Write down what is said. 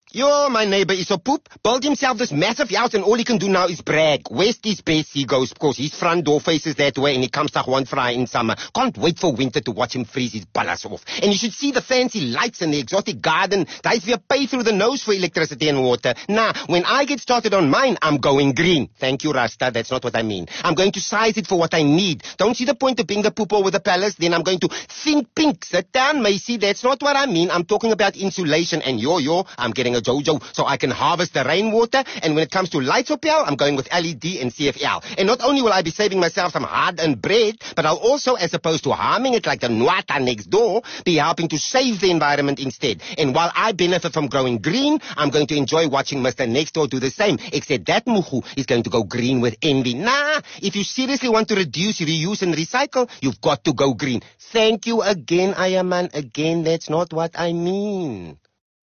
Yo, my neighbor is a poop, built himself this massive house and all he can do now is brag. West is best he goes, because his front door faces that way and he comes to one fry in summer. Can't wait for winter to watch him freeze his ballas off. And you should see the fancy lights and the exotic garden. Guys, we pay through the nose for electricity and water. Nah, when I get started on mine, I'm going green. Thank you, Rasta, that's not what I mean. I'm going to size it for what I need. Don't see the point of being the pooper with the palace, then I'm going to think pink. Sit down, Macy, that's not what I mean. I'm talking about insulation and I'm getting a Jojo so I can harvest the rainwater, and when it comes to lights up here, I'm going with LED and CFL. And not only will I be saving myself some hard-earned bread, but I'll also, as opposed to harming it like the Nwata next door, be helping to save the environment instead. And while I benefit from growing green, I'm going to enjoy watching Mr. Next Door do the same, except that Muhu is going to go green with envy. Nah, if you seriously want to reduce, reuse and recycle, you've got to go green. Thank you again, Ayaman. Again, that's not what I mean.